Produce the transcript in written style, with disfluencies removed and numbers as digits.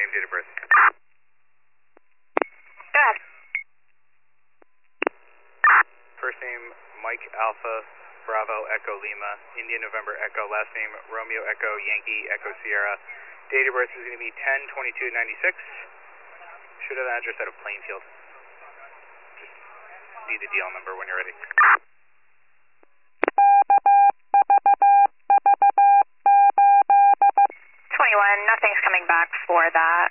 name, date of birth. Go ahead. First name, Mike Alpha, Bravo, Echo Lima, India November Echo. Last name, Romeo Echo, Yankee Echo Sierra. Date of birth is going to be 10/22/96. Should have the address out of Plainfield. Just need the DL number when you're ready. 21, nothing's coming back for that.